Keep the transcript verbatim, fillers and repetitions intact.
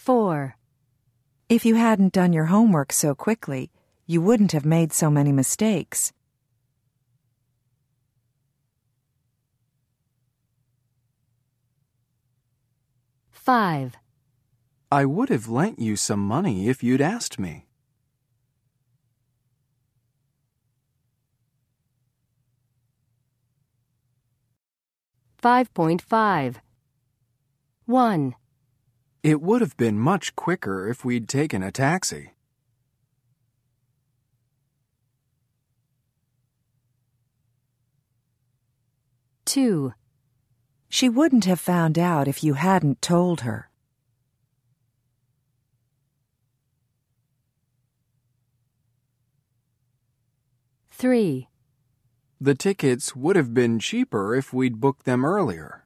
Four. If you hadn't done your homework so quickly, you wouldn't have made so many mistakes. Five. I would have lent you some money if you'd asked me. Five point five. One. It would have been much quicker if we'd taken a taxi. Two. She wouldn't have found out if you hadn't told her. Three. The tickets would have been cheaper if we'd booked them earlier.